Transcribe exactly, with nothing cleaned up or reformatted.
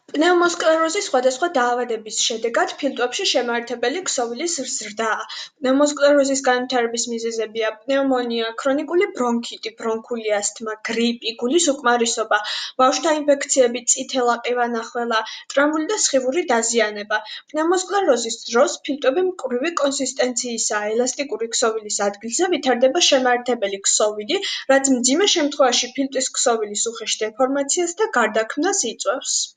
პნევმოსკლეროზის სხვადასხვა დაავადების შედეგად ფილტვებში შემაერთებელი ქსოვილის ზრდაა. პნევმოსკლეროზის განვითარების მიზეზებია პნევმონია, ქრონიკული ბრონქიტი, ბრონქული ასთმა, გრიპი, გულის უკმარისობა, ბავშვთა ინფექციები, წითელ-აყივა-ნახველა, ტრამვული და სხივური დაზიანება. პნევმოსკლეროზის დროს ფილტვები მკვრივი კონსისტენციისაა, ელასტიკური ქსოვილის ადგილზე ვითარდება შემაერთებელი ქსოვილი, რაც მძიმე შემთხვევაში ფილტვის ქსოვილის უხეშ დეფორმაციას და გარდაქმნას იწვევს.